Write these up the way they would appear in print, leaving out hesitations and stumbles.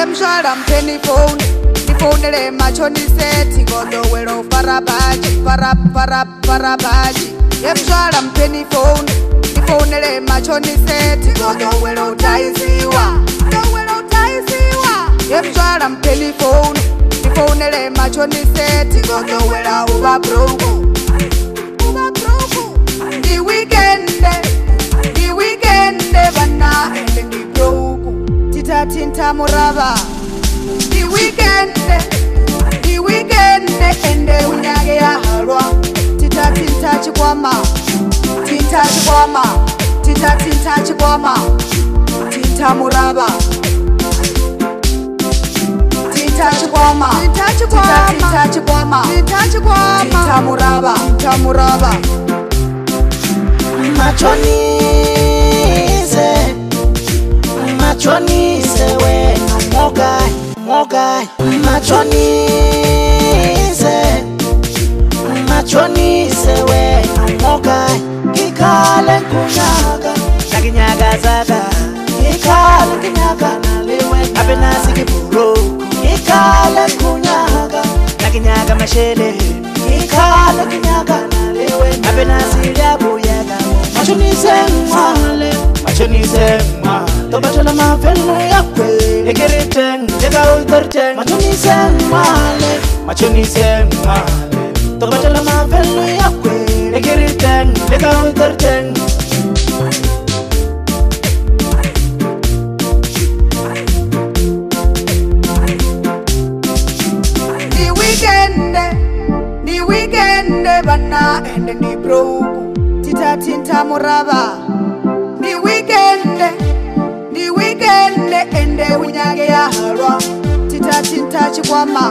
Yemshwara mpeni phone Nifonele machoni seti Godo wero farabaji Farabaji Yemshwara mpeni phone Nifonele machoni seti Godo wero utaisiwa Yemshwara mpeni phone Nifonele machoni seti Godo wera uba broku Di weekende Bana ende di broku Tita tinta muraba Di weekende Ende unyage ya harwa Tita tinta chikwama Tinta chikwama Tinta muraba Tinta chikwama Tinta muraba Machonize we no mogai Machonize we no mogai Kikale kunyaga Nakinyaga zaga Kikale kinyaga nalewe Apena siki puro Kikale kunyaga Nakinyaga mashele Kikale kinyaga nalewe Apena siria buyaga Machonize mwale Tobatala mafelu yakwe Ekeriteng, lega uterteng Machonize mwale Tobatala mafelu yakwe Ekeriteng, lega uterteng Di weekende Bana ende di broku Tita tinta muraba Di weekende Ende unyage ya harwa Tita tinta chikwama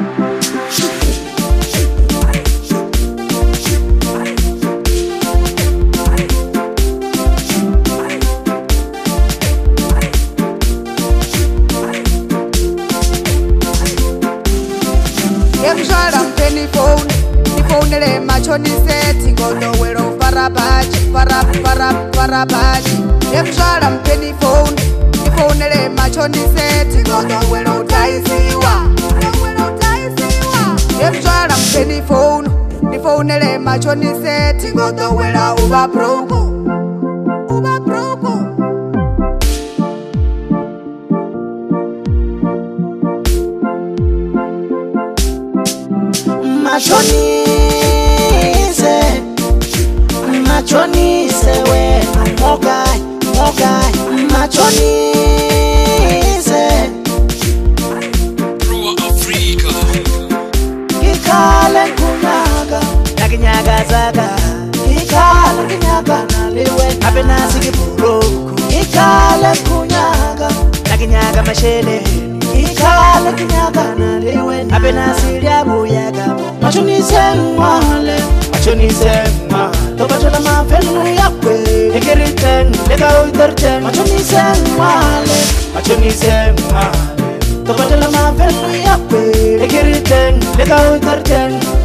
Yemshwara mpeni phone Nifonele machoni seti Godo wero farabaji Yemshwara mpeni phone Nifonele machoni seti Godo wero utaisiwa Yemshwara mpeni phone Nifonele machoni seti Godo wera uba broku Machonize we no mogai Machonize Rua Africa Kikale kunyaga Nakinyaga zaga Kikale kinyaga nalewe Apena siki puroku Kikale kunyaga Nakinyaga mashele Kikale kinyaga nalewe Apena siria buyaga Machonize mwale Tobatala mafelu yakwe Ekeriteng, lega uterteng Machonize mwale Tobatala mafelu yakwe Ekeriteng, lega uterteng